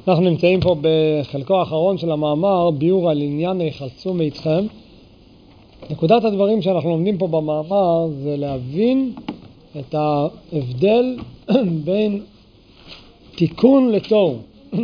אנחנו נמצאים פה בחלקו האחרון של המאמר, ביאור על עניין היחלצו מאיתכם. נקודת הדברים שאנחנו לומדים פה במאמר זה להבין את ההבדל בין תיקון לתור.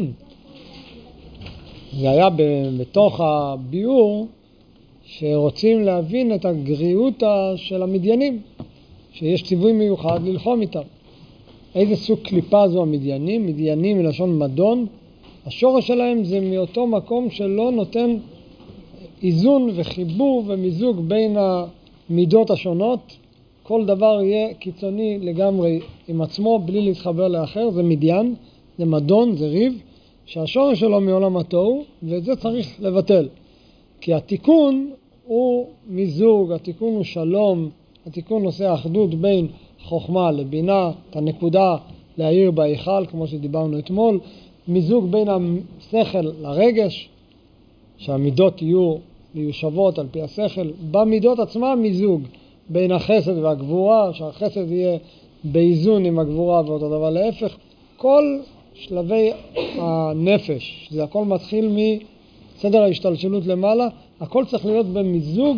זה היה בתוך הביאור שרוצים להבין את הגריעות של המדיינים, שיש ציווי מיוחד ללחום איתם. איזה סוג קליפה זו המדיינים? מדיינים מלשון מדון. השורש שלהם זה מאותו מקום שלא נותן איזון וחיבור ומיזוג בין המידות השונות. כל דבר יהיה קיצוני לגמרי עם עצמו בלי להתחבר לאחר. זה מדיין, זה מדון, זה ריב, שהשורש שלו מעולם התוהו, ואת זה צריך לבטל. כי התיקון הוא מיזוג, התיקון הוא שלום, התיקון עושה אחדות בין חוכמה לבינה, את הנקודה להעיר בהיכל, כמו שדיברנו אתמול, מיזוג בין השכל לרגש, שהמידות יהיו מיושבות על פי השכל, במידות עצמה מיזוג בין החסד והגבורה, שהחסד יהיה באיזון עם הגבורה ואותו דבר להפך. כל שלבי הנפש, זה הכל מתחיל מסדר ההשתלשלות למעלה, הכל צריך להיות במיזוג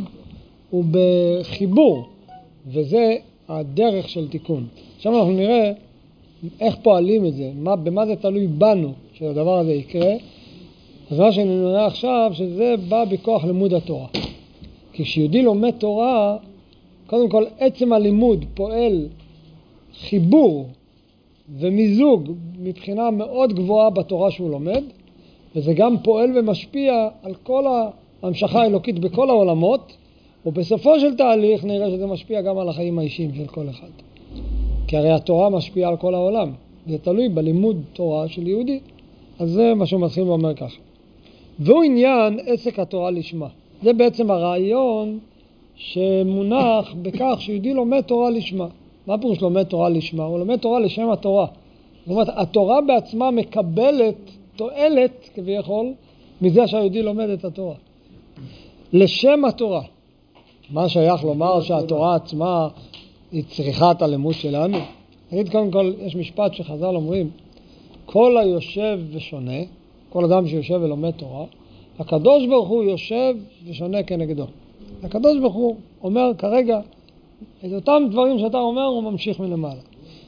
ובחיבור, וזה הדרך של תיקון. עכשיו אנחנו נראה איך פועלים את זה, במה זה תלוי בנו שהדבר הזה יקרה. אז מה שאני נראה עכשיו, שזה בא בכוח לימוד התורה. כי כשיהודי לומד תורה, קודם כל עצם הלימוד פועל חיבור ומיזוג מבחינה מאוד גבוהה בתורה שהוא לומד, וזה גם פועל ומשפיע על כל ההמשכה האלוקית בכל העולמות, ובסופו של תהליך נראה שזה משפיע גם על החיים האישיים של כל אחד. כי הרי התורה משפיעה על כל העולם. זה תלוי בלימוד תורה של יהודי. אז זה מה שהוא מתחיל ואומר ככה. והוא עניין עסק התורה לשמה. זה בעצם הרעיון שמונח בכך שיהודי לומד תורה לשמה. מה פירוש לומד תורה לשמה? הוא לומד תורה לשם התורה. זאת אומרת, התורה בעצמה מקבלת תועלת כביכול מזה שהיהודי לומד את התורה. לשם התורה. מה שייך לומר שהתורה עצמה היא צריכת הלימוד שלנו? נגיד קודם כל, יש משפט שחז"ל אומרים, כל היושב ושונה, כל אדם שיושב ולומד תורה, הקדוש ברוך הוא יושב ושונה כנגדו. הקדוש ברוך הוא אומר כרגע, את אותם דברים שאתה אומר הוא ממשיך מלמעלה.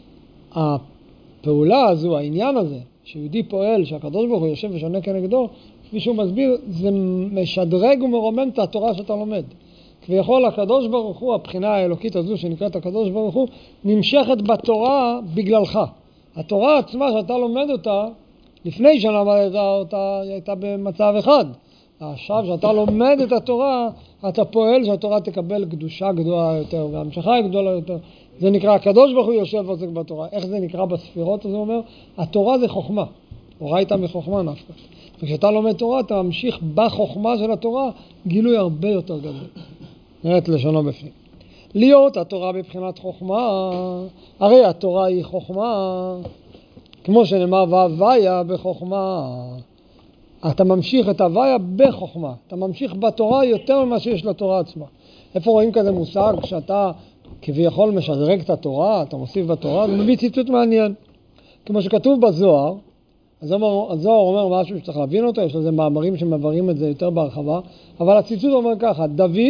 הפעולה הזו, העניין הזה, שיהודי פועל שהקדוש ברוך הוא יושב ושונה כנגדו, כפי שהוא מסביר, זה משדרג ומרומם את התורה שאתה לומד. כביכול הקדוש ברוך הוא, הבחינה האלוקית הזו שנקראת הקדוש ברוך הוא, נמשכת בתורה בגללך. התורה עצמה שאתה לומד אותה, לפני שלמדת אותה, היא הייתה במצב אחד. עכשיו שאתה לומד את התורה, אתה פועל שהתורה תקבל קדושה גדולה יותר, והמשכה היא גדולה יותר. זה נקרא, הקדוש ברוך הוא יושב ועוסק בתורה. איך זה נקרא בספירות? זה אומר, התורה זה חוכמה. אורייתא מחוכמה נפקא. וכשאתה לומד תורה, אתה ממשיך בחוכמה של התורה, גילוי הרבה יותר גדול. נראה את לשונו בפנים. להיות התורה בבחינת חוכמה, הרי התורה היא חוכמה, כמו שנאמר, והוויה בחוכמה. אתה ממשיך את הוויה בחוכמה. אתה ממשיך בתורה יותר ממה שיש לתורה עצמה. איפה רואים כזה מושג שאתה כביכול משדרג את התורה, אתה מוסיף בתורה? זה מביא ציטוט מעניין. כמו שכתוב בזוהר, הזוהר אומר משהו שצריך להבין אותו, יש לזה מאמרים שמבארים את זה יותר בהרחבה, אבל הציטוט אומר ככה,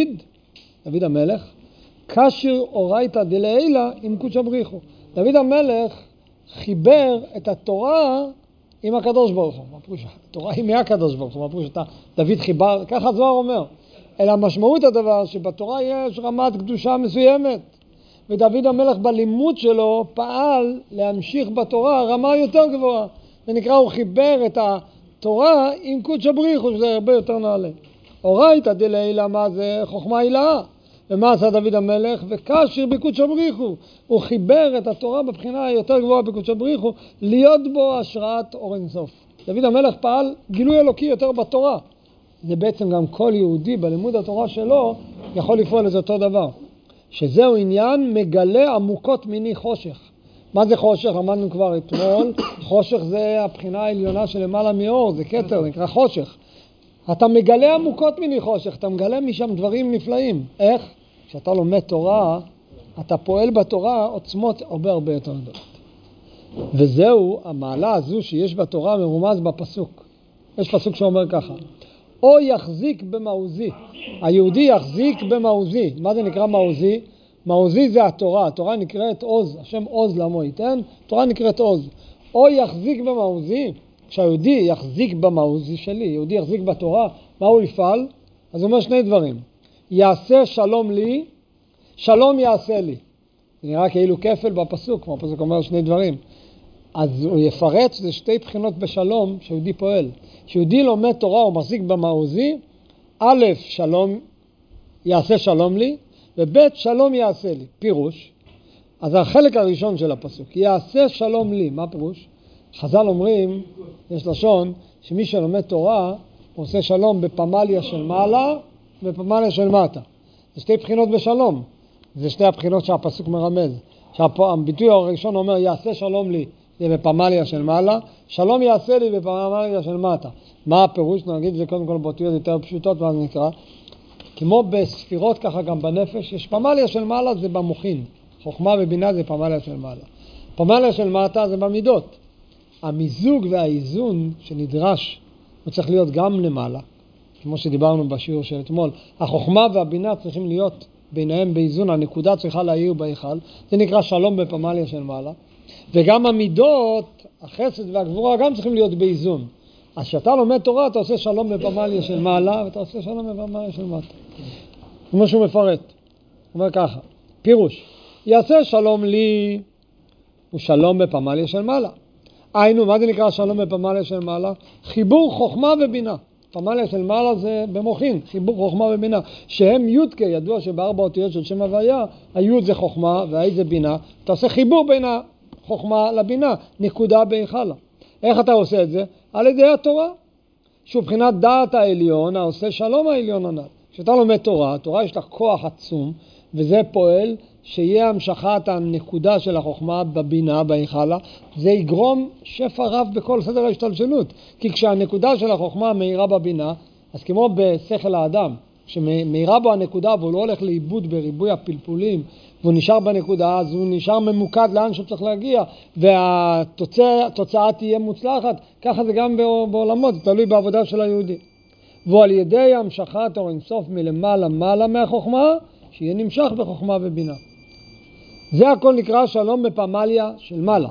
דוד המלך, קשר אורייתא דלעילא עם קודשא בריחו. דוד המלך חיבר את התורה עם הקדוש ברוך הוא. מה פירוש? התורה היא מהקדוש ברוך הוא. מה פירוש? דוד חיבר, ככה הזוהר אומר. אלא משמעות הדבר שבתורה יש רמת קדושה מסוימת. ודוד המלך בלימוד שלו פעל להמשיך בתורה רמה יותר גבוהה. זה נקרא, הוא חיבר את התורה עם קודשא בריחו, שזה הרבה יותר נעלה. אורייתא דלעילא, מה זה? חוכמה הילאה. ומה עשה דוד המלך? וקשר בקודשא בריחו. הוא חיבר את התורה בבחינה היותר גבוהה בקודשא בריחו, להיות בו השראת אור אין סוף. דוד המלך פעל גילוי אלוקי יותר בתורה. זה בעצם גם כל יהודי בלימוד התורה שלו יכול לפעול את אותו דבר. שזהו עניין מגלה עמוקות מיני חושך. מה זה חושך? למדנו כבר אתמול. חושך זה הבחינה העליונה של למעלה מאור, זה כתר, זה נקרא חושך. אתה מגלה עמוקות מיני חושך, אתה מגלה משם דברים נפלאים. איך? כשאתה לומד תורה, אתה פועל בתורה עוצמות הרבה יותר גדולות. וזהו, המעלה הזו שיש בתורה מרומז בפסוק. יש פסוק שאומר ככה, או יחזיק במעוזי. היהודי יחזיק במעוזי. מה זה נקרא מעוזי? מעוזי זה התורה. התורה נקראת עוז. השם עוז למו ייתן. התורה נקראת עוז. או יחזיק במעוזי. כשהיהודי יחזיק במעוזי שלי, יהודי יחזיק בתורה, מה הוא יפעל? אז הוא אומר שני דברים. יעשה שלום לי, שלום יעשה לי. זה נראה כאילו כפל בפסוק, כמו הפסוק אומר שני דברים. אז הוא יפרט שזה שתי בחינות בשלום שיהודי פועל. שיהודי לומד תורה הוא מחזיק במעוזי, א', שלום יעשה שלום לי, וב', שלום יעשה לי. פירוש, אז החלק הראשון של הפסוק, יעשה שלום לי. מה פירוש? חז"ל אומרים, יש לשון, שמי שלומד תורה עושה שלום בפמליה של מעלה ובפמליה של מטה. זה שתי בחינות בשלום. זה שתי הבחינות שהפסוק מרמז. הביטוי הראשון אומר, יעשה שלום לי, זה בפמליה של מעלה, שלום יעשה לי בפמליה של מטה. מה הפירוש? נגיד זה קודם כל באותיות יותר פשוטות, מה זה נקרא? כמו בספירות ככה גם בנפש, יש פמליה של מעלה זה במוחין. חוכמה ובינה זה פמליה של מעלה. פמליה של מטה זה במידות. המיזוג והאיזון שנדרש, הוא צריך להיות גם למעלה, כמו שדיברנו בשיעור של אתמול. החוכמה והבינה צריכים להיות ביניהם באיזון, הנקודה צריכה להאיר בהיכל, זה נקרא שלום בפמליה של מעלה. וגם המידות, החסד והגבורה גם צריכים להיות באיזון. אז כשאתה לומד תורה, אתה עושה שלום בפמליה של מעלה, ואתה עושה שלום בפמליה של מטה. כמו שהוא מפרט. הוא אומר ככה, פירוש, יעשה שלום לי, הוא שלום בפמליה של מעלה. היינו, מה זה נקרא שלום בפמליה של מעלה? חיבור חוכמה ובינה. פמליה של מעלה זה במוחין, חיבור חוכמה ובינה. שהם יודקה, ידוע שבארבע אותיות של שם הוויה, היוד זה חוכמה והאי זה בינה. אתה עושה חיבור בין החוכמה לבינה, נקודה בהיכלה. איך אתה עושה את זה? על ידי התורה. שהוא בחינת דעת העליון, העושה שלום העליון הנ"ל. כשאתה לומד תורה, התורה יש לה כוח עצום, וזה פועל שיהיה המשכת הנקודה של החוכמה בבינה, בהיכלה, זה יגרום שפע רב בכל סדר ההשתלשלות. כי כשהנקודה של החוכמה מהירה בבינה, אז כמו בשכל האדם, שמהירה בו הנקודה והוא לא הולך לאיבוד בריבוי הפלפולים, והוא נשאר בנקודה, אז הוא נשאר ממוקד לאן שהוא צריך להגיע, והתוצאה תהיה מוצלחת. ככה זה גם בעולמות, זה תלוי בעבודה של היהודי. והוא על ידי המשכת אור אינסוף מלמעלה מעלה מהחוכמה, שיהיה נמשך בחוכמה ובינה. זה הכל נקרא שלום בפמליה של מעלה.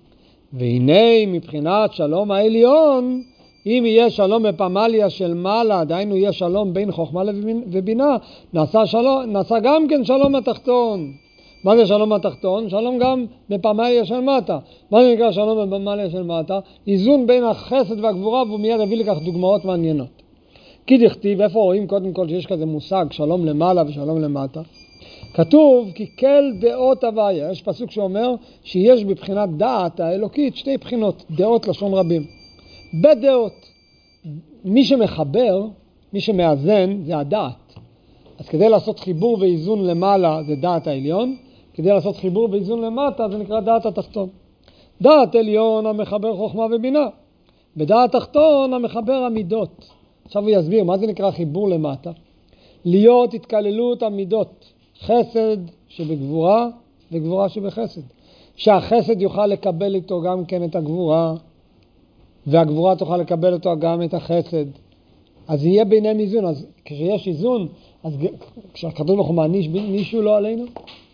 והנה מבחינת שלום העליון, אם יהיה שלום בפמליה של מעלה, דהיינו יהיה שלום בין חוכמה ובינה, נעשה גם כן שלום התחתון. מה זה שלום התחתון? שלום גם בפמליה של מטה. מה זה נקרא שלום בפמליה של מטה? איזון בין החסד והגבורה, והוא מיד הביא לכך דוגמאות מעניינות. כי דכתיב, איפה רואים קודם כל שיש כזה מושג שלום למעלה ושלום למטה? כתוב כי כל דעות הוויה, יש פסוק שאומר שיש בבחינת דעת האלוקית שתי בחינות, דעות לשון רבים. בדעות, מי שמחבר, מי שמאזן זה הדעת. אז כדי לעשות חיבור ואיזון למעלה זה דעת העליון, כדי לעשות חיבור ואיזון למטה זה נקרא דעת התחתון. דעת עליון המחבר חוכמה ובינה, בדעת תחתון המחבר המידות. עכשיו הוא יסביר מה זה נקרא חיבור למטה. להיות התקללות המידות, חסד שבגבורה וגבורה שבחסד. שהחסד יוכל לקבל איתו גם כן את הגבורה, והגבורה תוכל לקבל איתו גם את החסד. אז יהיה ביניהם איזון. אז כשיש איזון, אז כשהקדוש ברוך הוא מעניש מישהו לא עלינו,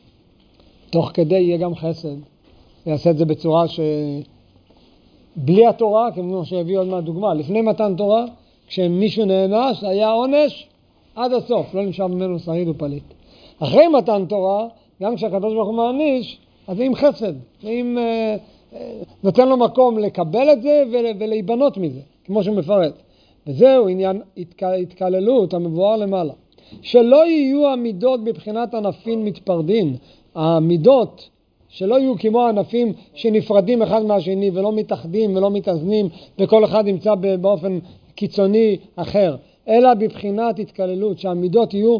תוך כדי יהיה גם חסד. יעשה את זה בצורה שבלי התורה, כמו שהביא עוד מהדוגמה, לפני מתן תורה, כשמישהו נענש, היה עונש עד הסוף, לא נשאר ממנו שריד ופליט. אחרי מתן תורה, גם כשהקדוש ברוך הוא מעניש, אז זה עם חסד, זה עם, נותן לו מקום לקבל את זה ולהיבנות מזה, כמו שהוא מפרט. וזהו עניין התקללות המבואר למעלה. שלא יהיו המידות בבחינת ענפים מתפרדין, המידות שלא יהיו כמו הענפים שנפרדים אחד מהשני ולא מתאחדים ולא מתאזנים וכל אחד נמצא באופן קיצוני אחר, אלא בבחינת התקללות, שהמידות יהיו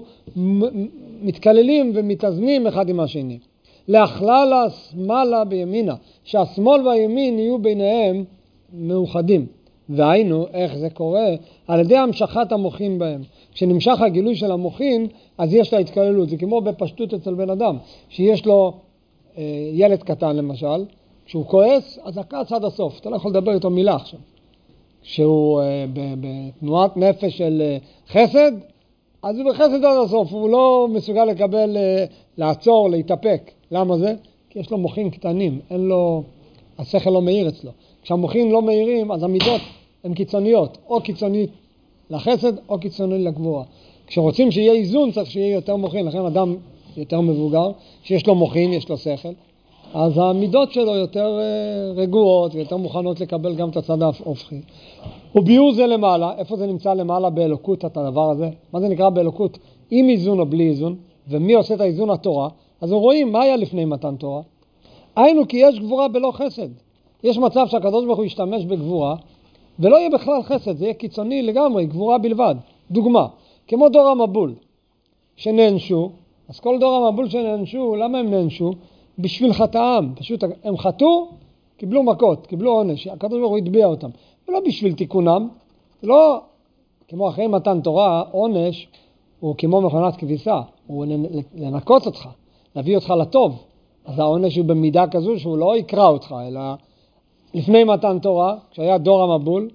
מתקללים ומתאזנים אחד עם השני. להכלל השמאלה בימינה, שהשמאל והימין יהיו ביניהם מאוחדים. והיינו, איך זה קורה? על ידי המשכת המוחין בהם. כשנמשך הגילוי של המוחין, אז יש לה התקללות. זה כמו בפשטות אצל בן אדם, שיש לו ילד קטן למשל, כשהוא כועס, אז הכעס עד הסוף, אתה לא יכול לדבר איתו מילה עכשיו. כשהוא בתנועת נפש של חסד, אז הוא בחסד עד הסוף, הוא לא מסוגל לקבל, לעצור, להתאפק. למה זה? כי יש לו מוחים קטנים, אין לו, השכל לא מאיר אצלו. כשהמוחים לא מאירים, אז המידות הן קיצוניות, או קיצונית לחסד, או קיצונית לגבורה. כשרוצים שיהיה איזון, צריך שיהיה יותר מוחים, לכן אדם יותר מבוגר, שיש לו מוחים, יש לו שכל, אז המידות שלו יותר רגועות, ויותר מוכנות לקבל גם את הצד ההופכי. וביור זה למעלה, איפה זה נמצא למעלה באלוקות את הדבר הזה? מה זה נקרא באלוקות? עם איזון או בלי איזון, ומי עושה את האיזון? התורה. אז אנחנו רואים מה היה לפני מתן תורה. היינו כי יש גבורה בלא חסד. יש מצב שהקדוש ברוך הוא ישתמש בגבורה, ולא יהיה בכלל חסד, זה יהיה קיצוני לגמרי, גבורה בלבד. דוגמה, כמו דור המבול, שנענשו, אז כל דור המבול שנענשו, למה הם נענשו? בשביל חטאם, פשוט הם חטאו, קיבלו מכות, קיבלו עונש, הקדוש ברוך הוא הטביע אותם, ולא בשביל תיקונם, לא כמו אחרי מתן תורה, עונש הוא כמו מכונת כביסה, הוא לנקות אותך, להביא אותך לטוב, אז העונש הוא במידה כזו שהוא לא יקרא אותך, אלא לפני מתן תורה, כשהיה דור המבול,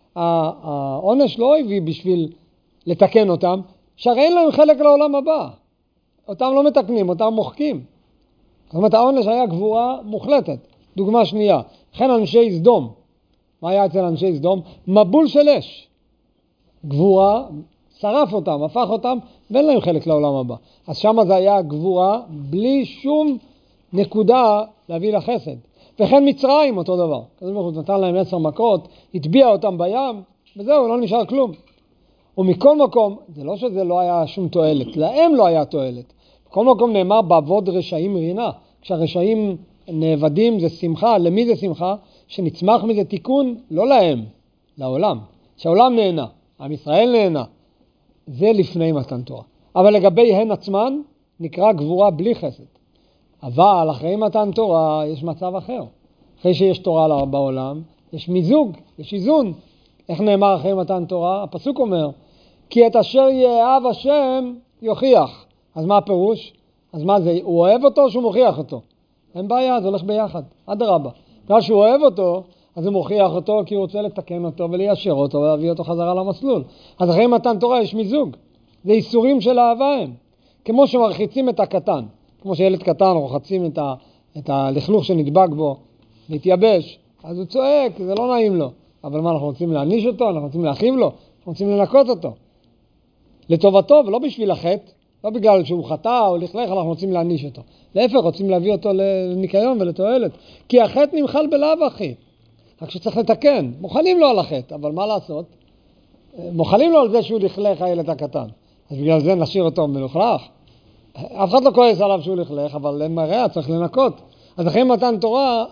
העונש לא הביא בשביל לתקן אותם, שהרי אין להם חלק לעולם הבא, אותם לא מתקנים, אותם מוחקים. זאת אומרת, העונש היה גבורה מוחלטת. דוגמה שנייה, לכן אנשי סדום, מה היה אצל אנשי סדום? מבול של אש. גבורה, שרף אותם, הפך אותם, ואין להם חלק לעולם הבא. אז שם זה היה גבורה, בלי שום נקודה להביא לחסד. וכן מצרים, אותו דבר. כזה ברוך הוא נתן להם 10 מכות, הטביע אותם בים, וזהו, לא נשאר כלום. ומכל מקום, זה לא שזה לא היה שום תועלת, להם לא היה תועלת. בכל מקום נאמר בעבוד רשעים רינה. כשהרשעים נאבדים זה שמחה. למי זה שמחה? שנצמח מזה תיקון, לא להם, לעולם. שהעולם נהנה, עם ישראל נהנה. זה לפני מתן תורה. אבל לגבי הן עצמן, נקרא גבורה בלי חסד. אבל אחרי מתן תורה יש מצב אחר. אחרי שיש תורה בעולם, יש מיזוג, יש איזון. איך נאמר אחרי מתן תורה? הפסוק אומר, כי את אשר יאהב השם יוכיח. אז מה הפירוש? אז מה זה? הוא אוהב אותו או שהוא מוכיח אותו? אין בעיה, זה הולך ביחד. אדרבה. בגלל שהוא אוהב אותו, אז הוא מוכיח אותו כי הוא רוצה לתקן אותו וליישר אותו ולהביא אותו חזרה למסלול. אז אחרי מתן תורה יש מיזוג. זה איסורים של אהבה הם. כמו שמרחיצים את הקטן. כמו שילד קטן רוחצים את הלכלוך שנדבק בו, להתייבש. אז הוא צועק, זה לא נעים לו. אבל מה, אנחנו רוצים להעניש אותו? אנחנו רוצים להכאיב לו? אנחנו רוצים לנקות אותו. לטובתו ולא בשביל החטא. לא בגלל שהוא חטא או לכלך, אנחנו רוצים להעניש אותו. להפך, רוצים להביא אותו לניקיון ולתועלת. כי החטא נמחל בלאו הכי. רק שצריך לתקן. מוכנים לו על החטא, אבל מה לעשות? מוכנים לו על זה שהוא לכלך הילד הקטן. אז בגלל זה נשאיר אותו מלוכלך. אף אחד לא כועס עליו שהוא לכלך, אבל אין מראה, צריך לנקות. אז אחרי מתן תורה,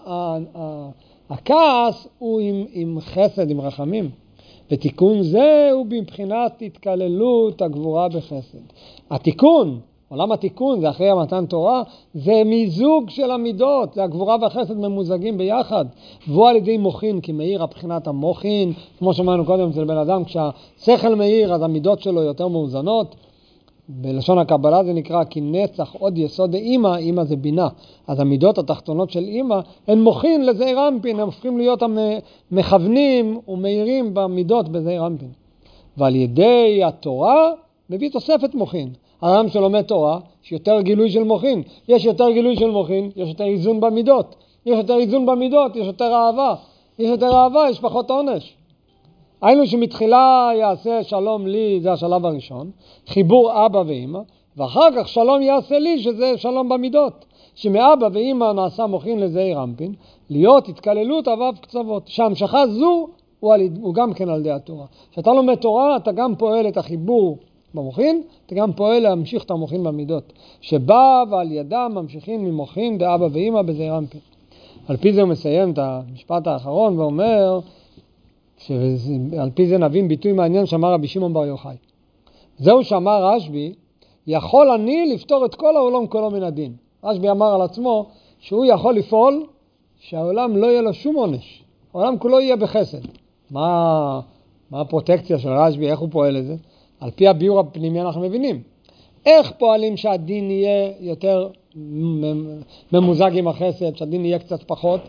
הכעס הוא עם חסד, עם רחמים. ותיקון זה הוא מבחינת התקללות הגבורה בחסד. התיקון, עולם התיקון, זה אחרי מתן תורה, זה מיזוג של המידות, זה הגבורה והחסד ממוזגים ביחד. והוא על ידי מוחין, כי מאיר הבחינת המוחין, כמו שאמרנו קודם אצל בן אדם, כשהשכל מאיר, אז המידות שלו יותר מאוזנות. בלשון הקבלה זה נקרא כי נצח עוד יסוד אימא, אימא זה בינה. אז המידות התחתונות של אימא הן מוחין לזעיר אנפין, הם הופכים להיות המכוונים ומאירים במידות בזעיר אנפין. ועל ידי התורה מביא תוספת מוחין. האדם שלומד תורה, יש יותר גילוי של מוחין. יש יותר גילוי של מוחין, יש יותר איזון במידות. יש יותר איזון במידות, יש יותר אהבה. יש יותר אהבה, יש פחות עונש. היינו שמתחילה יעשה שלום לי, זה השלב הראשון, חיבור אבא ואמא, ואחר כך שלום יעשה לי, שזה שלום במידות. שמאבא ואמא נעשה מוחין לזעיר אנפין, להיות התקללות אבב קצוות. שהמשכה זו הוא גם כן על ידי התורה. כשאתה לומד תורה, אתה גם פועל את החיבור במוחין, אתה גם פועל להמשיך את המוחין במידות. שבא ועל ידם ממשיכים ממוחין באבא ואמא בזעיר אנפין. על פי זה הוא מסיים את המשפט האחרון ואומר, שעל פי זה נבין ביטוי מעניין שאמר רבי שמעון בר יוחאי. זהו שאמר רשב"י, יכול אני לפתור את כל העולם כולו מן הדין. רשב"י אמר על עצמו שהוא יכול לפעול שהעולם לא יהיה לו שום עונש. העולם כולו יהיה בחסד. מה הפרוטקציה של רשב"י, איך הוא פועל לזה? על פי הביור הפנימי אנחנו מבינים. איך פועלים שהדין יהיה יותר ממוזג עם החסד, שהדין יהיה קצת פחות?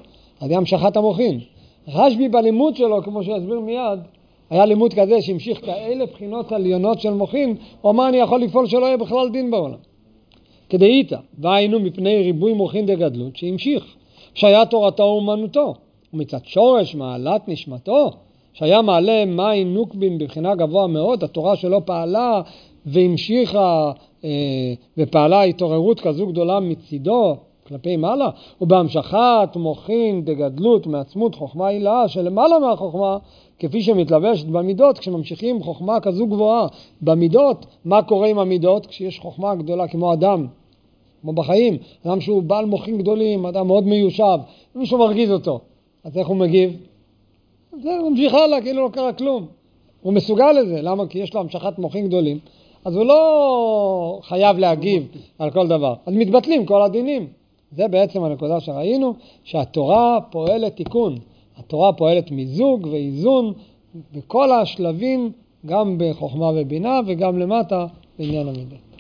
אז היה המשכת המוחין. רשב"י בלימוד שלו, כמו שיסביר מיד, היה לימוד כזה שהמשיך כאלה בחינות עליונות של מוחין, הוא אמר אני יכול לפעול שלא יהיה בכלל דין בעולם. כדאיתא, והיינו מפני ריבוי מוחין דגדלות שהמשיך, שהיה תורתו אומנותו, ומצד שורש מעלת נשמתו, שהיה מעלה מים נוקבין בבחינה גבוה מאוד, התורה שלו פעלה והמשיכה ופעלה התעוררות כזו גדולה מצידו כלפי מעלה, ובהמשכת מוחין דגדלות מעצמות חוכמה הילאה שלמעלה מהחוכמה, כפי שמתלבשת במידות, כשממשיכים חוכמה כזו גבוהה במידות, מה קורה עם המידות? כשיש חוכמה גדולה כמו אדם, כמו בחיים, אדם שהוא בעל מוחין גדולים, אדם מאוד מיושב, מישהו מרגיז אותו, אז איך הוא מגיב? זה ממשיך הלאה, כאילו לא קרה כלום. הוא מסוגל לזה, למה? כי יש לו המשכת מוחין גדולים, אז הוא לא חייב להגיב על כל דבר. אז מתבטלים כל הדינים. זה בעצם הנקודה שראינו, שהתורה פועלת תיקון. התורה פועלת מיזוג ואיזון בכל השלבים, גם בחוכמה ובינה וגם למטה בעניין המידה.